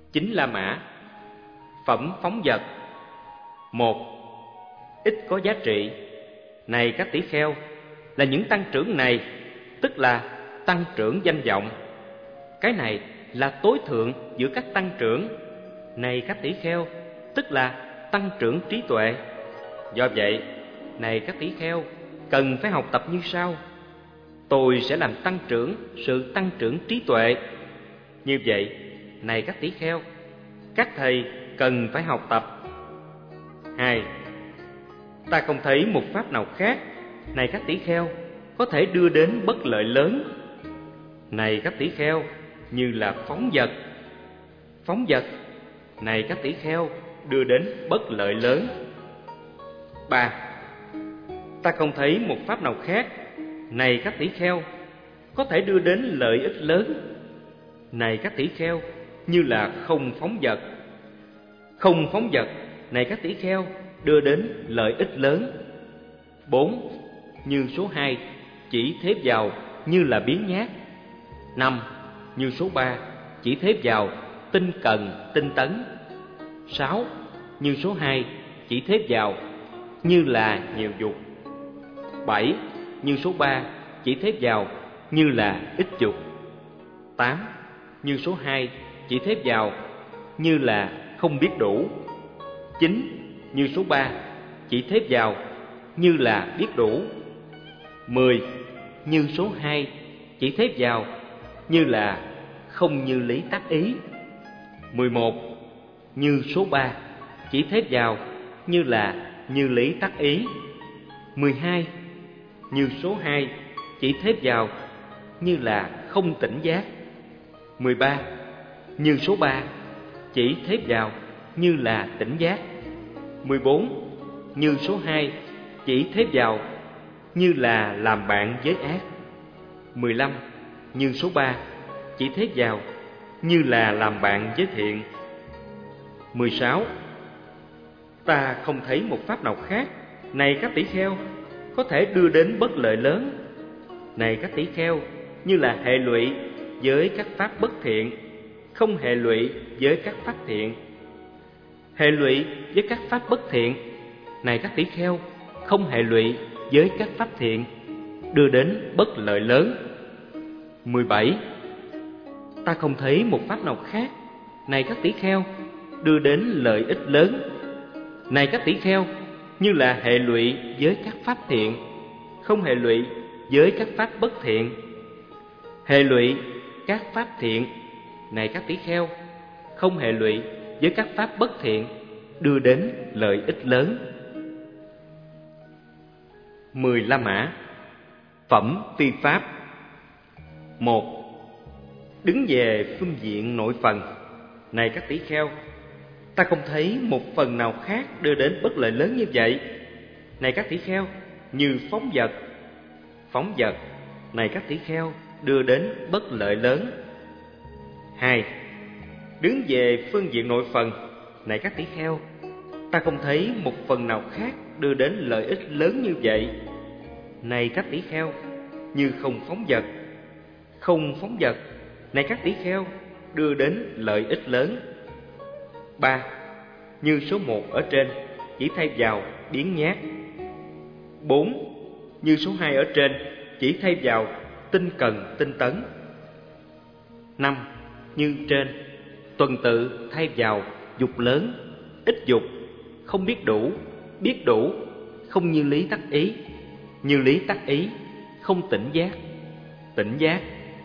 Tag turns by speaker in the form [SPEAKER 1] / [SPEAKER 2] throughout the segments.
[SPEAKER 1] 9 La Mã. Phẩm phóng dật. 1. Ít có giá trị. Này các tỷ kheo, là những tăng trưởng này, tức là tăng trưởng danh vọng. Cái này là tối thượng giữa các tăng trưởng. Này các tỷ kheo, tức là tăng trưởng trí tuệ. Do vậy, này các tỷ kheo, cần phải học tập như sau. Tôi sẽ làm tăng trưởng sự tăng trưởng trí tuệ. Như vậy, này các tỷ kheo, các thầy cần phải học tập. 2. Ta không thấy một pháp nào khác, này các tỷ kheo, có thể đưa đến bất lợi lớn. Này các tỷ kheo, như là phóng dật. Phóng dật, này các tỷ kheo, đưa đến bất lợi lớn. 3. Ta không thấy một pháp nào khác, này các tỷ kheo, có thể đưa đến lợi ích lớn. Này các tỷ kheo, như là không phóng dật. Không phóng dật, này các tỷ kheo, đưa đến lợi ích lớn. 4. Như số 2, chỉ thế vào như là biếng nhác. 5. Như số 3, chỉ thế vào tinh cần, tinh tấn. 6. Như số 2, chỉ thế vào như là nhiều dục. 7. Như số 3, chỉ thế vào như là ít dục. 8. Như số 2, chỉ thế vào như là không biết đủ. 9. Như số 3, chỉ thế vào như là biết đủ. 10. Như số 2, chỉ thế vào như là không như lý tác ý. 11. Như số 3, chỉ thế vào như là như lý tác ý. 12. Như số 2, chỉ thế vào như là không tỉnh giác. 13. Như số 3, chỉ thế vào như là tỉnh giác. 14. Như số 2, chỉ thế vào như là làm bạn với ác. 15. Như số 3, chỉ thế vào như là làm bạn với thiện. 16. Ta không thấy một pháp nào khác, này các tỷ kheo, có thể đưa đến bất lợi lớn. Này các tỷ kheo, như là hệ lụy với các pháp bất thiện, không hệ lụy với các pháp thiện. Hệ lụy với các pháp bất thiện, này các tỷ kheo, không hệ lụy với các pháp thiện, đưa đến bất lợi lớn. 17. Ta không thấy một pháp nào khác, này các tỷ kheo, đưa đến lợi ích lớn. Này các tỷ kheo, như là hệ lụy với các pháp thiện, không hệ lụy với các pháp bất thiện. Hệ lụy các pháp thiện, này các tỷ kheo, không hệ lụy với các pháp bất thiện, đưa đến lợi ích lớn. 10 La Mã. Phẩm phi pháp. 1. Đứng về phương diện nội phần, này các tỷ kheo, ta không thấy một phần nào khác đưa đến bất lợi lớn như vậy. Này các tỷ kheo, như phóng dật. Phóng dật, này các tỷ kheo, đưa đến bất lợi lớn. 2. Đứng về phương diện nội phần, này các tỷ kheo, ta không thấy một phần nào khác đưa đến lợi ích lớn như vậy. Này các tỷ kheo, như không phóng dật. Không phóng dật, này các tỷ kheo, đưa đến lợi ích lớn. 3. Như số 1 ở trên, chỉ thay vào biếng nhác. 4. Như số 2 ở trên, chỉ thay vào tinh cần, tinh tấn. 5. Như trên, tuần tự thay vào dục lớn, ít dục, không biết đủ, không như lý tác ý, như lý tác ý, không tỉnh giác.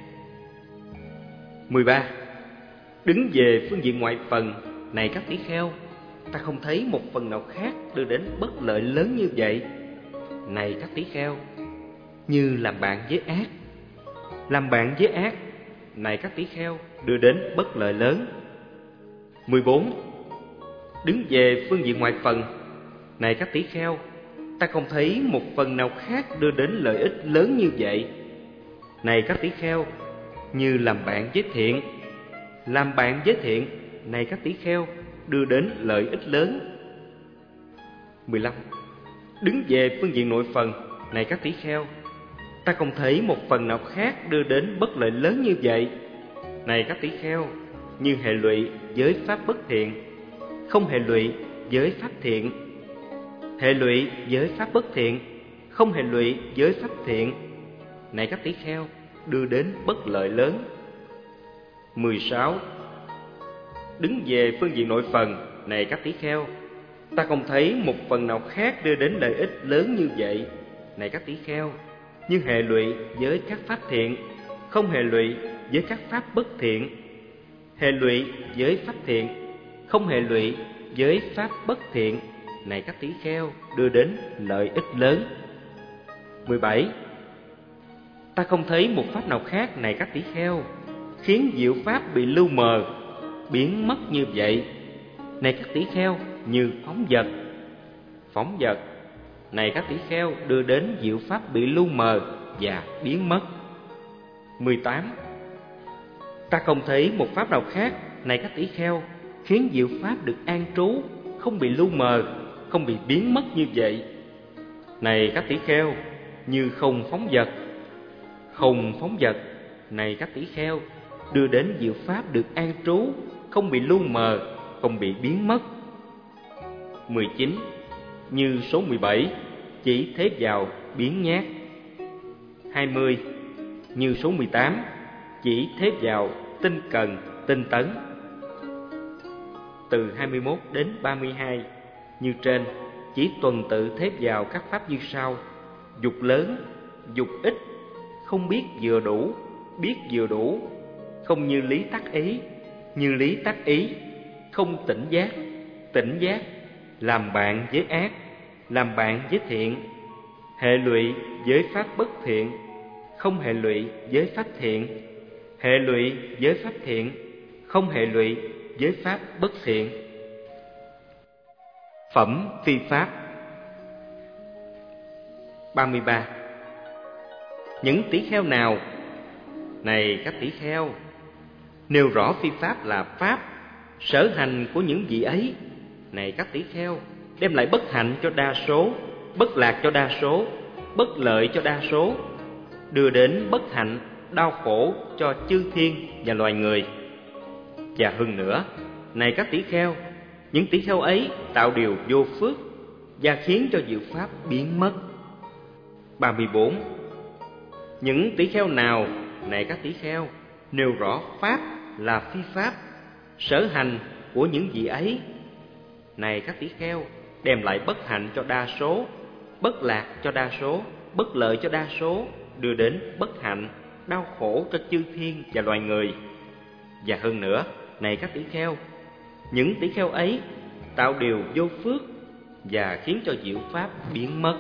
[SPEAKER 1] 13. Đứng về phương diện ngoại phần, này các tỷ kheo, ta không thấy một phần nào khác đưa đến bất lợi lớn như vậy. Này các tỷ kheo, như làm bạn với ác. Làm bạn với ác, này các tỷ kheo, đưa đến bất lợi lớn. 14. Đứng về phương diện ngoại phần, này các tỷ kheo, ta không thấy một phần nào khác đưa đến lợi ích lớn như vậy. Này các tỷ kheo, như làm bạn với thiện. Làm bạn với thiện, này các tỷ kheo, đưa đến lợi ích lớn. 15. Đứng về phương diện nội phần, này các tỷ kheo, ta không thấy một phần nào khác đưa đến bất lợi lớn như vậy. Này các tỷ kheo, như hệ lụy với pháp bất thiện, không hệ lụy với pháp thiện. Hệ lụy với pháp bất thiện, không hệ lụy với pháp thiện. Này các tỷ kheo, đưa đến bất lợi lớn. 16. Đứng về phương diện nội phần, này các tỷ kheo, ta không thấy một phần nào khác đưa đến lợi ích lớn như vậy. Này các tỷ kheo, như hệ lụy với các pháp thiện, không hệ lụy với các pháp bất thiện. Hệ lụy với pháp thiện, không hệ lụy với pháp bất thiện. Này các tỷ kheo, đưa đến lợi ích lớn. 17. Ta không thấy một pháp nào khác, này các tỷ kheo, khiến diệu pháp bị lu mờ, biến mất như vậy. Này các tỷ kheo, như phóng dật. Phóng dật, này các tỷ kheo, đưa đến diệu pháp bị lu mờ và biến mất. 18. Ta không thấy một pháp nào khác, này các tỷ kheo, khiến diệu pháp được an trú, không bị lu mờ, không bị biến mất như vậy. Này các tỷ kheo, như không phóng dật. Không phóng dật, này các tỷ kheo, đưa đến diệu pháp được an trú, không bị lu mờ, không bị biến mất. 19. Như số 17, chỉ thế vào biến nhát. 20. Như số 18, chỉ thế vào tinh cần, tinh tấn. Từ 21 đến 32, như trên, chỉ tuần tự thế vào các pháp như sau: dục lớn, dục ít, không biết vừa đủ, biết vừa đủ, không như lý tắc ý, như lý tắc ý, không tỉnh giác, làm bạn với ác, làm bạn với thiện, hệ lụy với pháp bất thiện, không hệ lụy với pháp thiện, hệ lụy với pháp thiện, không hệ lụy với pháp bất thiện. Phẩm phi pháp. 33. Những tỷ kheo nào, này các tỷ kheo, nêu rõ phi pháp là pháp, sở hành của những vị ấy, này các tỷ kheo, đem lại bất hạnh cho đa số, bất lạc cho đa số, bất lợi cho đa số, đưa đến bất hạnh, đau khổ cho chư thiên và loài người. Và hơn nữa, này các tỷ kheo, những tỷ kheo ấy tạo điều vô phước và khiến cho diệu pháp biến mất. 34. Những tỷ kheo nào, này các tỷ kheo, nêu rõ pháp là phi pháp, sở hành của những vị ấy, này các tỷ kheo, đem lại bất hạnh cho đa số, bất lạc cho đa số, bất lợi cho đa số, đưa đến bất hạnh, đau khổ cho chư thiên và loài người. Và hơn nữa, này các tỷ kheo, những tỷ kheo ấy tạo điều vô phước và khiến cho diệu pháp biến mất.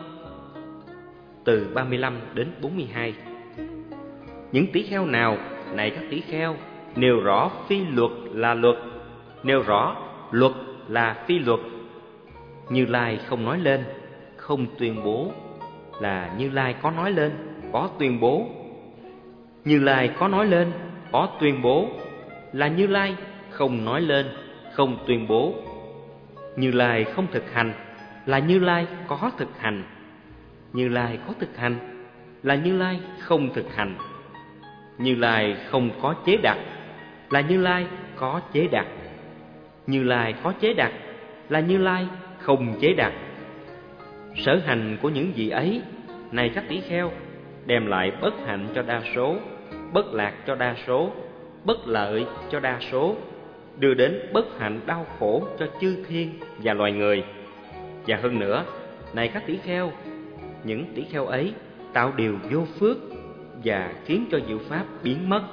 [SPEAKER 1] Từ 35 đến 42. Những tỷ kheo nào, này các tỷ kheo, nêu rõ phi luật là luật, nêu rõ luật là phi luật. Như Lai không nói lên, không tuyên bố, là Như Lai có nói lên, có tuyên bố. Như Lai có nói lên, có tuyên bố, là Như Lai không nói lên, không tuyên bố. Như Lai không thực hành, là Như Lai có thực hành. Như Lai có thực hành, là Như Lai không thực hành. Như Lai không có chế đặt, là Như Lai có chế đặt. Như Lai có chế đặt, là Như Lai không chế đặt. Sở hành của những vị ấy, này các tỷ kheo, đem lại bất hạnh cho đa số, bất lạc cho đa số, bất lợi cho đa số, đưa đến bất hạnh đau khổ cho chư thiên và loài người. Và hơn nữa, này các tỷ kheo, những tỷ kheo ấy tạo điều vô phước và khiến cho diệu pháp biến mất.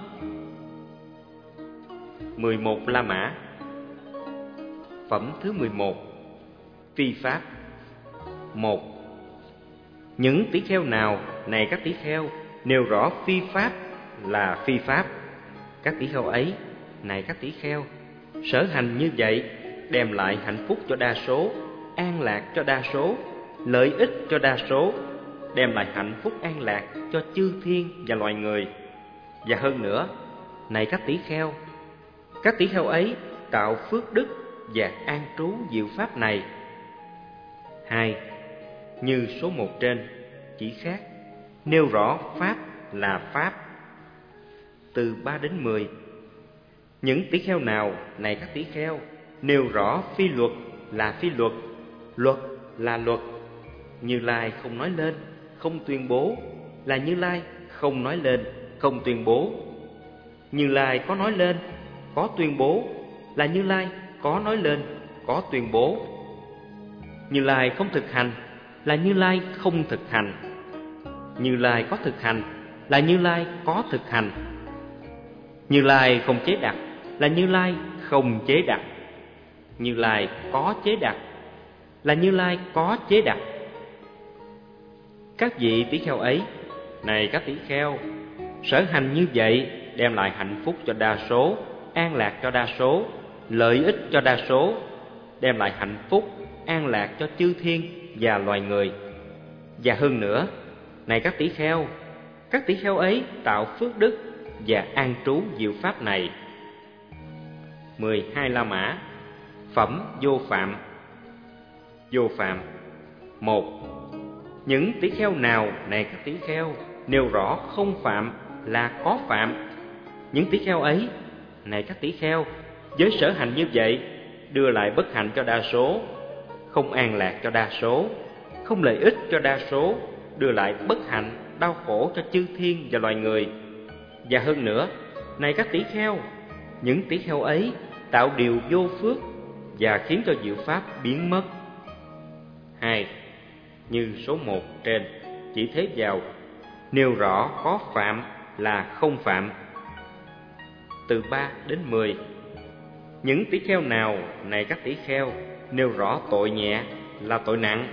[SPEAKER 1] 11 La Mã. Phẩm thứ 11. Phi pháp. 1. Những tỷ kheo nào, này các tỷ kheo, nêu rõ phi pháp là phi pháp, các tỷ kheo ấy, này các tỷ kheo, sở hành như vậy đem lại hạnh phúc cho đa số, an lạc cho đa số, lợi ích cho đa số, đem lại hạnh phúc an lạc cho chư thiên và loài người. Và hơn nữa, này các tỷ kheo ấy tạo phước đức và an trú diệu pháp này. 2. Như số 1 trên, chỉ khác, nêu rõ pháp là pháp. Từ 3 đến 10. Những tỷ kheo nào, này các tỷ kheo, nêu rõ phi luật là phi luật, luật là luật, Như Lai không nói lên, không tuyên bố, là Như Lai không nói lên, không tuyên bố. Như Lai có nói lên, có tuyên bố, là Như Lai có nói lên, có tuyên bố. Như Lai không thực hành, là Như Lai không thực hành. Như Lai có thực hành, là Như Lai có thực hành. Như Lai không chế đặt, là Như Lai không chế đặt. Như Lai có chế đặt, là Như Lai có chế đặt. Các vị tỷ kheo ấy, này các tỷ kheo, sở hành như vậy đem lại hạnh phúc cho đa số, an lạc cho đa số, lợi ích cho đa số, đem lại hạnh phúc, an lạc cho chư thiên và loài người. Và hơn nữa, này các tỷ kheo ấy tạo phước đức và an trú diệu pháp này. 12 La Mã. Phẩm vô phạm. Vô phạm. 1. Những tỷ kheo nào, này các tỷ kheo, nêu rõ không phạm là có phạm. Những tỷ kheo ấy, này các tỷ kheo, với sở hành như vậy đưa lại bất hạnh cho đa số, không an lạc cho đa số, không lợi ích cho đa số, đưa lại bất hạnh, đau khổ cho chư thiên và loài người. Và hơn nữa, này các tỷ kheo, những tỷ kheo ấy tạo điều vô phước và khiến cho diệu pháp biến mất. 2. Như số 1 trên, chỉ thế vào, nêu rõ có phạm là không phạm. Từ 3 đến 10. Những tỷ kheo nào, này các tỷ kheo, nêu rõ tội nhẹ là tội nặng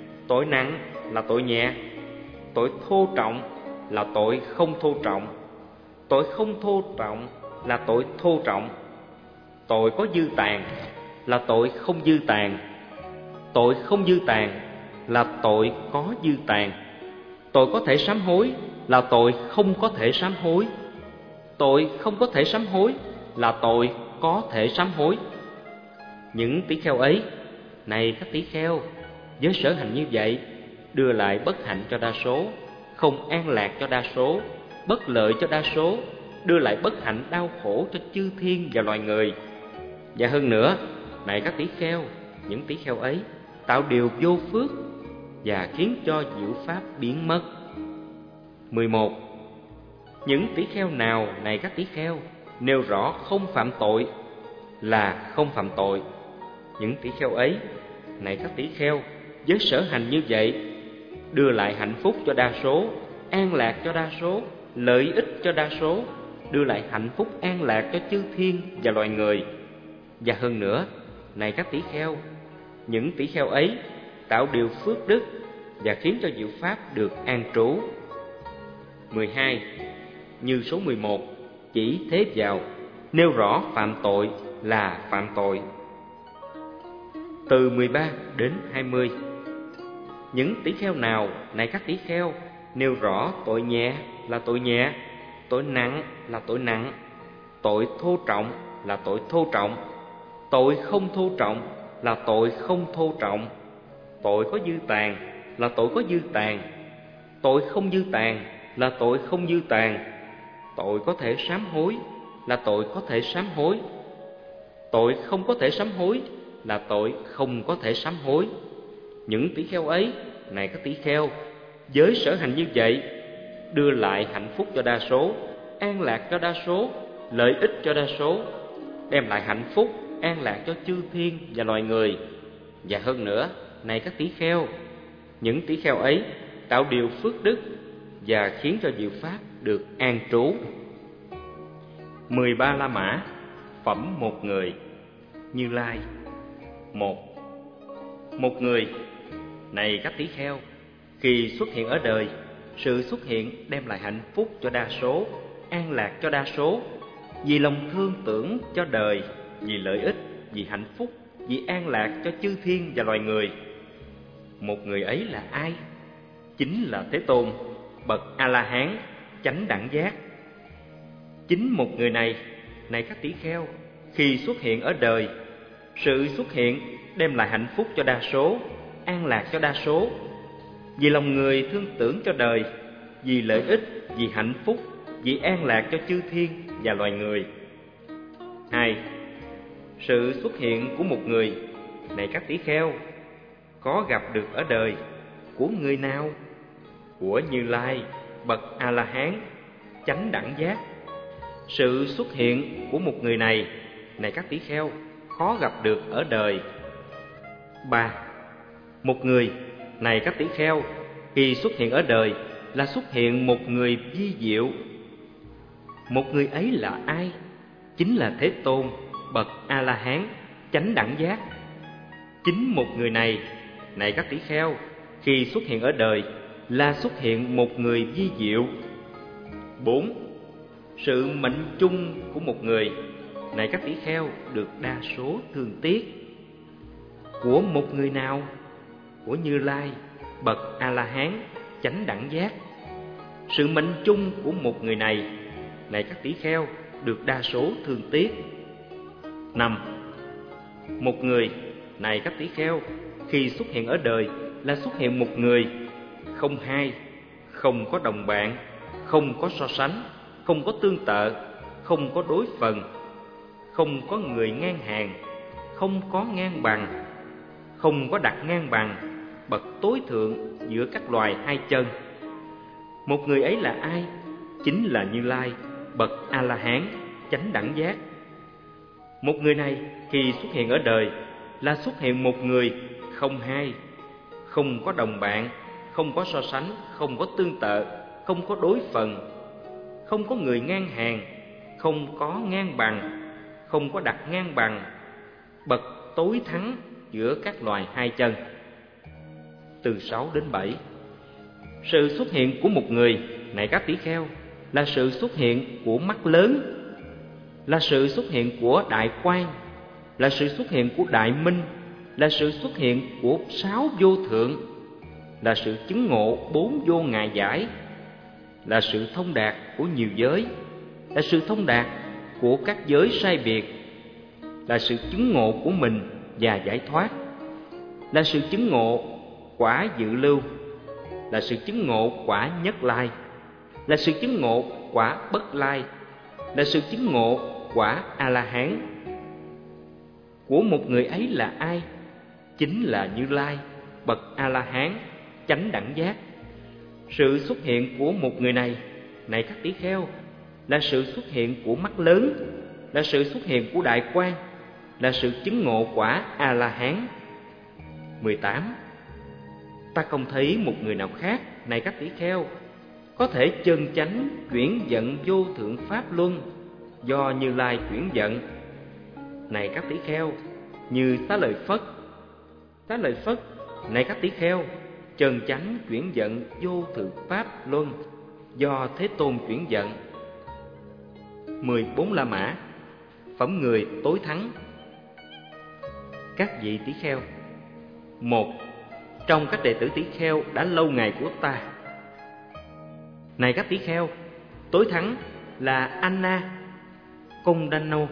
[SPEAKER 1] là tội nhẹ, tội thô trọng là tội không thô trọng, tội không thô trọng là tội thô trọng, tội có dư tàn là tội không dư tàn, tội không dư tàn là tội có dư tàn, tội có thể sám hối là tội không có thể sám hối, tội không có thể sám hối là tội có thể sám hối. Những tỷ kheo ấy, này các tỷ kheo, với sở hành như vậy đưa lại bất hạnh cho đa số, không an lạc cho đa số, bất lợi cho đa số, đưa lại bất hạnh đau khổ cho chư thiên và loài người. Và hơn nữa, này các tỷ kheo, những tỷ kheo ấy tạo điều vô phước và khiến cho diệu pháp biến mất. 11. Những tỷ kheo nào, này các tỷ kheo, nêu rõ không phạm tội là không phạm tội. Những tỷ kheo ấy, này các tỷ kheo, với sở hành như vậy đưa lại hạnh phúc cho đa số, an lạc cho đa số, lợi ích cho đa số, đưa lại hạnh phúc an lạc cho chư thiên và loài người. Và hơn nữa, này các tỷ kheo, những tỷ kheo ấy tạo điều phước đức và khiến cho diệu pháp được an trú. 12. Như số 11, chỉ thế vào, nêu rõ phạm tội là phạm tội. Từ 13 đến 20. Những tỷ kheo nào, này các tỷ kheo, nêu rõ tội nhẹ là tội nhẹ, tội nặng là tội nặng, tội thô trọng là tội thô trọng, tội không thô trọng là tội không thô trọng, tội có dư tàn là tội có dư tàn, tội không dư tàn là tội không dư tàn, tội có thể sám hối là tội có thể sám hối, tội không có thể sám hối là tội không có thể sám hối. Những tỷ kheo ấy, này các tỷ kheo, với sở hành như vậy đưa lại hạnh phúc cho đa số, an lạc cho đa số, lợi ích cho đa số, đem lại hạnh phúc, an lạc cho chư thiên và loài người. Và hơn nữa, này các tỷ kheo, những tỷ kheo ấy tạo điều phước đức và khiến cho diệu pháp được an trú. 13 La Mã. Phẩm một người. Như Lai. 1. Một người, này các tỷ kheo, khi xuất hiện ở đời, sự xuất hiện đem lại hạnh phúc cho đa số, an lạc cho đa số, vì lòng thương tưởng cho đời, vì lợi ích, vì hạnh phúc, vì an lạc cho chư thiên và loài người. Một người ấy là ai? Chính là Thế Tôn, bậc A-la-hán, chánh đẳng giác. Chính một người này, này các tỷ kheo, khi xuất hiện ở đời, sự xuất hiện đem lại hạnh phúc cho đa số, an lạc cho đa số, vì lòng người thương tưởng cho đời, vì lợi ích, vì hạnh phúc, vì an lạc cho chư thiên và loài người. 2. Sự xuất hiện của một người, này các tỷ kheo, có gặp được ở đời của người nào? Của Như Lai, bậc A-la-hán, chánh đẳng giác. Sự xuất hiện của một người này, các tỷ kheo, khó gặp được ở đời. 3. Một người, này các tỷ kheo, khi xuất hiện ở đời là xuất hiện một người vi diệu. Một người ấy là ai? Chính là Thế Tôn, bậc A-la-hán, chánh đẳng giác. Chính một người này các tỷ kheo, khi xuất hiện ở đời là xuất hiện một người vi diệu. 4. Sự mệnh chung của một người, này các tỷ kheo, được đa số thương tiếc. Của một người nào? Của Như Lai, bậc A-la-hán, chánh đẳng giác. Sự mệnh chung của một người này các tỷ kheo, được đa số thương tiếc. 5. Một người, này các tỷ kheo, khi xuất hiện ở đời là xuất hiện một người, không hai, không có đồng bạn, không có so sánh, không có tương tự, không có đối phần, không có người ngang hàng, không có ngang bằng, không có đặt ngang bằng, bậc tối thượng giữa các loài hai chân. Một người ấy là ai? Chính là Như Lai, bậc A-la-hán, chánh đẳng giác. Một người này khi xuất hiện ở đời là xuất hiện một người, không hai, không có đồng bạn, không có so sánh, không có tương tự, không có đối phần, không có người ngang hàng, không có ngang bằng, không có đặt ngang bằng, bậc tối thắng giữa các loài hai chân. Từ 6 đến 7. Sự xuất hiện của một người, này các tỷ kheo, là sự xuất hiện của mắt lớn, là sự xuất hiện của đại quang, là sự xuất hiện của đại minh, là sự xuất hiện của 6 vô thượng, là sự chứng ngộ 4 vô ngại giải, là sự thông đạt của nhiều giới, là sự thông đạt của các giới sai biệt, là sự chứng ngộ của mình và giải thoát, là sự chứng ngộ quả dự lưu, là sự chứng ngộ quả nhất lai, là sự chứng ngộ quả bất lai, là sự chứng ngộ quả A-la-hán. Của một người ấy là ai? Chính là Như Lai, bậc A-la-hán, chánh đẳng giác. Sự xuất hiện của một người này các tỷ kheo, là sự xuất hiện của mắt lớn, là sự xuất hiện của đại quang, là sự chứng ngộ quả A-la-hán. 18. Ta không thấy một người nào khác, này các tỷ kheo, có thể chân chánh chuyển vận vô thượng pháp luân do Như Lai chuyển vận. Này các tỷ kheo, như Xá Lợi Phất. Xá Lợi Phất, này các tỷ kheo, chân chánh chuyển vận vô thượng pháp luân do Thế Tôn chuyển vận. 14 La Mã, phẩm người tối thắng. Các vị tỷ kheo. 1. Trong các đệ tử tỷ kheo đã lâu ngày của ta, này các tỷ kheo, tối thắng là Anna Kondano.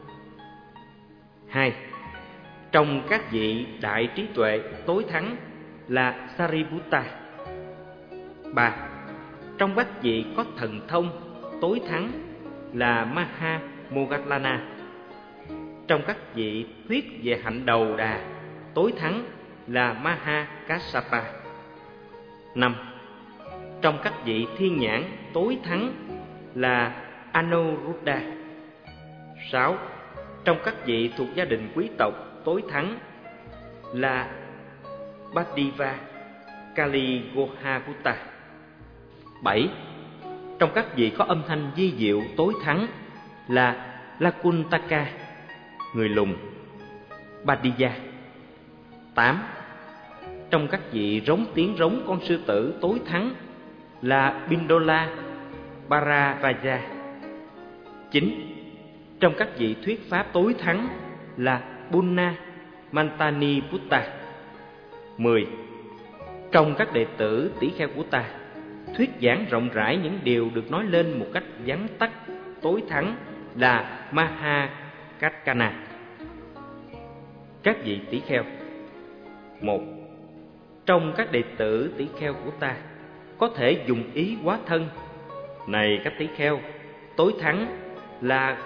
[SPEAKER 1] 2. Trong các vị đại trí tuệ tối thắng là Sariputta. 3. Trong các vị có thần thông tối thắng là Maha Moggallana. Trong các vị thuyết về hạnh đầu đà tối thắng là Maha Kassapa. 5. Trong các vị thiên nhãn tối thắng là Anuruddha. 6. Trong các vị thuộc gia đình quý tộc tối thắng là Bhadiva Kaligohakutta. 7. Trong các vị có âm thanh vi diệu tối thắng là Lakuntaka, người lùn, Bhadiya. 8. Trong các vị rống tiếng rống con sư tử tối thắng là Pindola Paravaja. 9. Trong các vị thuyết pháp tối thắng là Punna Mantani Putta. 10. Trong các đệ tử tỷ kheo của ta, thuyết giảng rộng rãi những điều được nói lên một cách vắn tắt tối thắng là Maha Kaccana. Các vị tỷ kheo. 1. Trong các đệ tử tỷ kheo của ta có thể dùng ý hóa thân, này các tỷ kheo, tối thắng là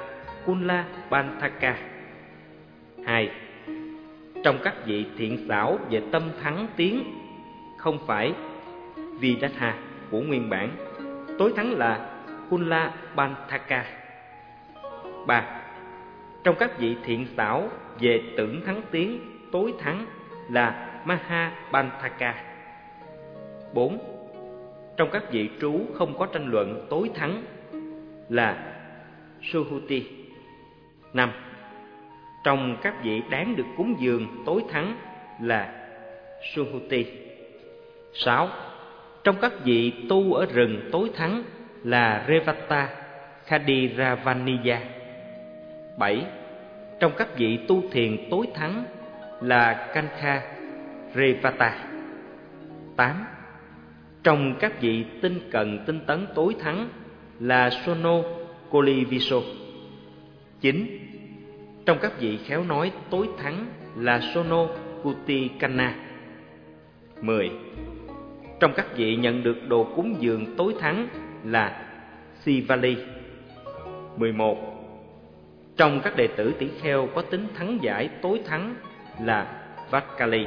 [SPEAKER 1] Kunla Bantaka. 2. Trong các vị thiện xảo về tâm thắng tiến, không phải Vidatha của nguyên bản, tối thắng là Kunla Bantaka. 3. Trong các vị thiện xảo về tưởng thắng tiến, tối thắng là Mahabantaka. 4. Trong các vị trú không có tranh luận, tối thắng là Suhuti. 5. Trong các vị đáng được cúng dường, tối thắng là Suhuti. 6. Trong các vị tu ở rừng, tối thắng là Revata Khadiravaniya. 7. Trong các vị tu thiền, tối thắng là Kankha Revata. 8. Trong các vị tinh cần tinh tấn, tối thắng là Sono Koliviso. 9. Trong các vị khéo nói, tối thắng là Sono Kutikana. 10. Trong các vị nhận được đồ cúng dường, tối thắng là Sivali. 11. Trong các đệ tử tỷ kheo có tính thắng giải, tối thắng là Vatkali.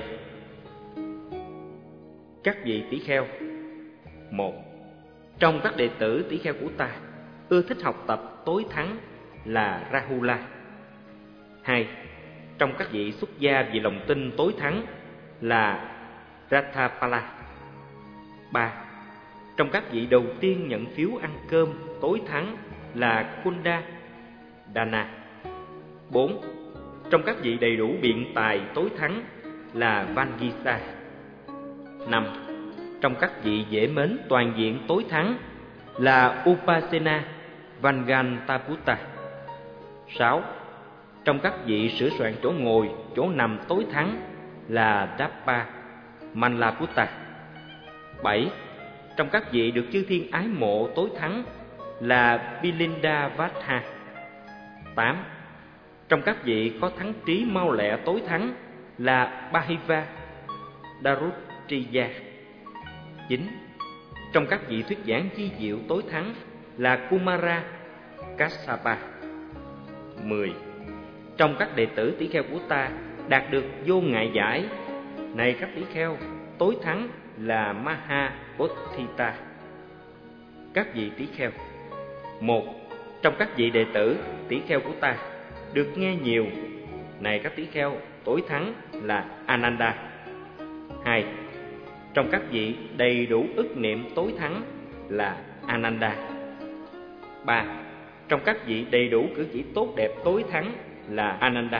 [SPEAKER 1] Các vị tỷ kheo. 1. Trong các đệ tử tỷ kheo của ta, ưa thích học tập, tối thắng là Rahula. 2. Trong các vị xuất gia vì lòng tin, tối thắng là Ratthapala. 3. Trong các vị đầu tiên nhận phiếu ăn cơm, tối thắng là Kunda Dana. 4. Trong các vị đầy đủ biện tài, tối thắng là Vangisa. 5. Trong các vị dễ mến toàn diện, tối thắng là Upasena Vangantaputta. 6. Trong các vị sửa soạn chỗ ngồi, chỗ nằm, tối thắng là Dappa Manlaputta. 7. Trong các vị được chư thiên ái mộ, tối thắng là Bilindavata. 8. Trong các vị có thắng trí mau lẹ, tối thắng là Bahiva Darutriya. 9. Trong các vị thuyết giảng chi diệu, tối thắng là Kumara Kassapa. 10. Trong các đệ tử tỷ kheo của ta đạt được vô ngại giải, này các tỷ kheo, tối thắng là Mahabodhita. Các vị tỷ kheo. 1. Trong các vị đệ tử tỷ kheo của ta được nghe nhiều, này các tỷ kheo, tối thắng là Ananda. 2. Trong các vị đầy đủ ức niệm, tối thắng là Ananda. 3. Trong các vị đầy đủ cử chỉ tốt đẹp, tối thắng là Ananda.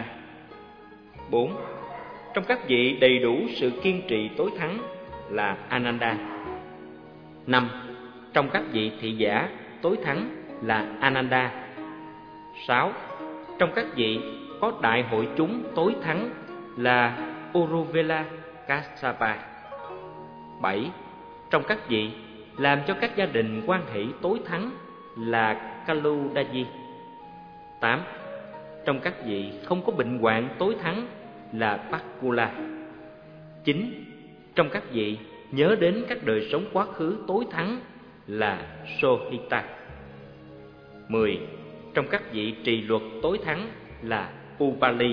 [SPEAKER 1] 4. Trong các vị đầy đủ sự kiên trì, tối thắng là Ananda. 5. Trong các vị thị giả, tối thắng là Ananda. 6. Trong các vị có đại hội chúng, tối thắng là Uruvela Kassapa. 7. Trong các vị làm cho các gia đình hoan hỷ, tối thắng là Kaludaji. 8. Trong các vị không có bệnh hoạn, tối thắng là Pakula. 9. Trong các vị nhớ đến các đời sống quá khứ, tối thắng là Sohita. 10. Trong các vị trì luật, tối thắng là Upali.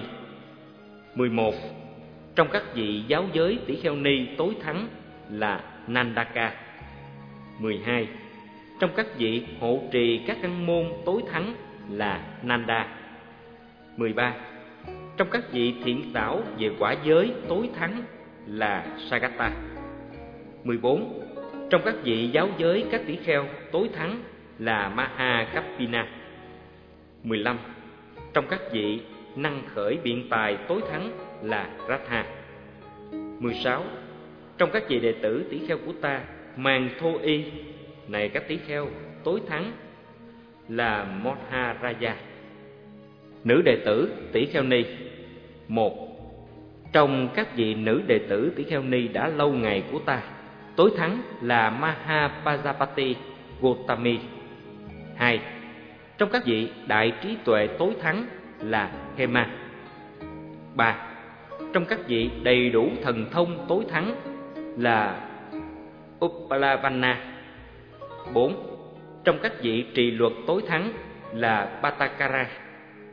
[SPEAKER 1] 11. Trong các vị giáo giới tỷ kheo ni, tối thắng là Nandaka. 12. Trong các vị hộ trì các căn môn, tối thắng là Nanda. 13. Trong các vị thiện xảo về quả giới, tối thắng là Sagata. 14. Trong các vị giáo giới các tỷ kheo, tối thắng là Mahakappina. 15. Trong các vị năng khởi biện tài, tối thắng là Ratha. 16. Trong các vị đệ tử tỷ kheo của ta màng thô y, này các tỷ kheo, tối thắng là Modharaja. Nữ đệ tử tỷ kheo ni. 1. Trong các vị nữ đệ tử tỷ kheo ni đã lâu ngày của ta, tối thắng là Mahapajapati Gotami. 2. Trong các vị đại trí tuệ, tối thắng là Hema. 3. Trong các vị đầy đủ thần thông, tối thắng là Uppalavanna. 4. Trong các vị trì luật, tối thắng là Patakara.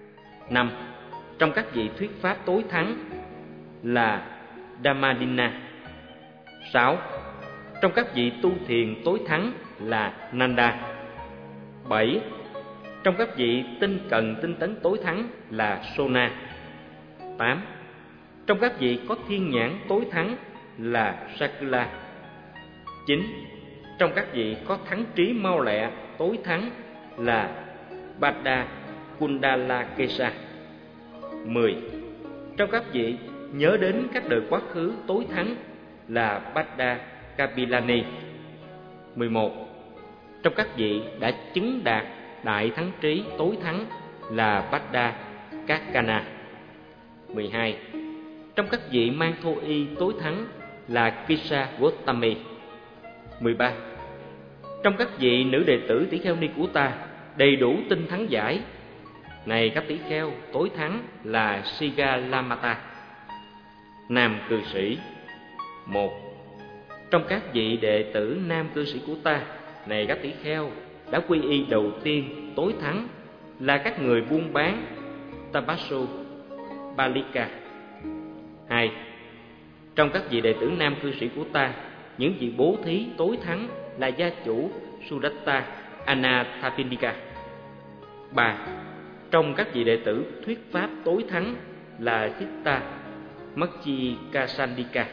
[SPEAKER 1] 5. Trong các vị thuyết pháp tối thắng là Dhammadinna. 6. Trong các vị tu thiền tối thắng là Nanda. 7. Trong các vị tinh cần tinh tấn tối thắng là Sona. 8. Trong các vị có thiên nhãn tối thắng là Sakula. 9. Trong các vị có thắng trí mau lẹ tối thắng là Bada Kundalakesa. 10. Trong các vị nhớ đến các đời quá khứ tối thắng là Bada Kapilani. 11. Trong các vị đã chứng đạt đại thắng trí tối thắng là Bada Kakana. 12. Trong các vị mang thô y tối thắng là Kisa Gotami. 13. Trong các vị nữ đệ tử tỷ kheo ni của ta đầy đủ tinh thắng giải, này các tỷ kheo, tối thắng là Sigalamata. Nam cư sĩ. 1. Trong các vị đệ tử nam cư sĩ của ta, này các tỷ kheo, đã quy y đầu tiên tối thắng là các người buôn bán Tabasu Balika. 2. Trong các vị đệ tử nam cư sĩ của ta, những vị bố thí tối thắng là gia chủ Sudatta Anathapindika. 3. Trong các vị đệ tử thuyết pháp tối thắng là Sitta Makchikasandika.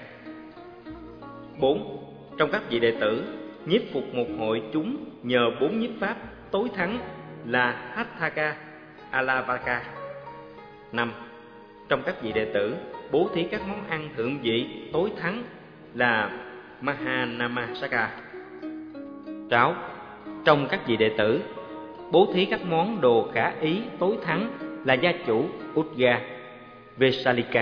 [SPEAKER 1] 4. Trong các vị đệ tử nhiếp phục một hội chúng nhờ 4 nhiếp pháp tối thắng là Hatthaka Alavaka. 5. Trong các vị đệ tử bố thí các món ăn thượng vị tối thắng là Mahanamasaka. 6. Trong các vị đệ tử bố thí các món đồ khả ý tối thắng là gia chủ Udga Vesalika.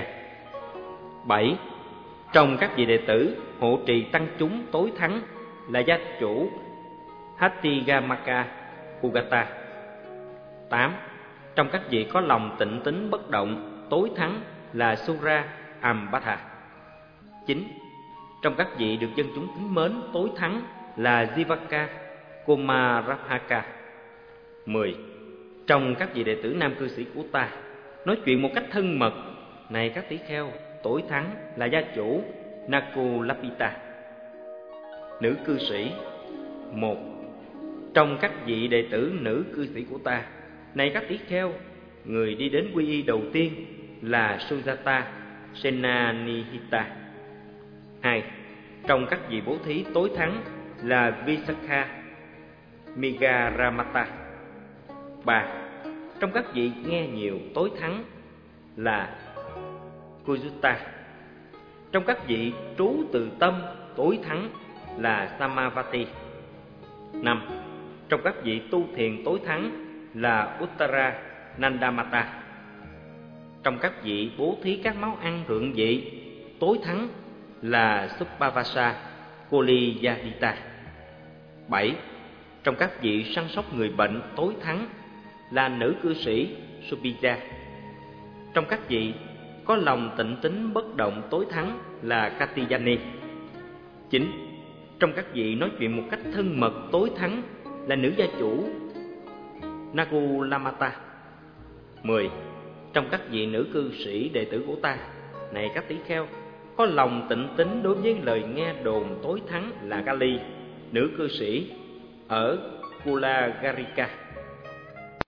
[SPEAKER 1] 7. Trong các vị đệ tử hộ trì tăng chúng tối thắng là gia chủ Hattigamaka Ugata. 8. Trong các vị có lòng tịnh tín bất động tối thắng là Sura Ambata. 9. Trong các vị được dân chúng kính mến tối thắng là Jivaka Kumarabhaka. 10. Trong các vị đệ tử nam cư sĩ của ta nói chuyện một cách thân mật, này các tỷ kheo, tối thắng là gia chủ Nakulapita. Nữ cư sĩ. 1. Trong các vị đệ tử nữ cư sĩ của ta, này các tỷ kheo, người đi đến quy y đầu tiên là Sujata Senanihita. 2. Trong các vị bố thí tối thắng là Visakha Migaramata. 3. Trong các vị nghe nhiều tối thắng là Kujutta. Trong các vị trú từ tâm tối thắng là Samavati. 5. Trong các vị tu thiền tối thắng là Uttara Nandamata. Trong các vị bố thí các món ăn thượng vị tối thắng là Suppavasa Koliyadita. 7. Trong các vị săn sóc người bệnh tối thắng là nữ cư sĩ Subija. Trong các vị có lòng tịnh tín bất động tối thắng là Katiyani. 9. Trong các vị nói chuyện một cách thân mật tối thắng là nữ gia chủ Nagulamata. 10. Trong các vị nữ cư sĩ đệ tử của ta, này các tỷ kheo, có lòng tịnh tín đối với lời nghe đồn tối thắng là Kali, nữ cư sĩ ở Kulagarika.